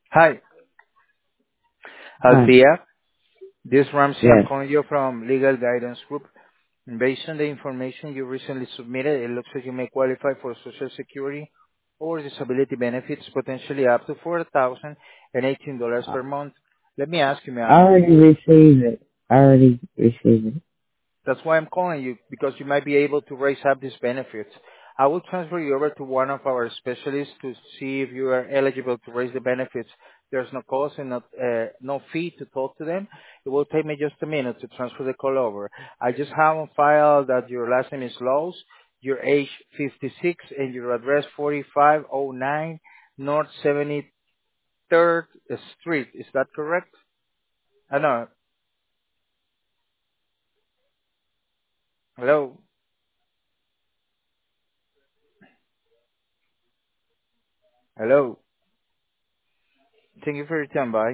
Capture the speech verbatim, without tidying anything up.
Hi, Hi. Althea. This is Ramsey. I'm Yes. calling you from Legal Guidance Group. And based on the information you recently submitted, it looks like you may qualify for Social Security or disability benefits, potentially up to four thousand eighteen dollars I per month. Let me ask you, ma'am. already received it. I already received it. That's why I'm calling you, because you might be able to raise up these benefits. I will transfer you over to one of our specialists to see if you are eligible to raise the benefits. There's no cost and not, uh, no fee to talk to them. It will take me just a minute to transfer the call over. I just have on file that your last name is Lowe's, your age fifty-six, and your address forty-five oh nine North seventy-third Street. Is that correct? Uh, no. Hello? Hello? Thank you for your time. Bye.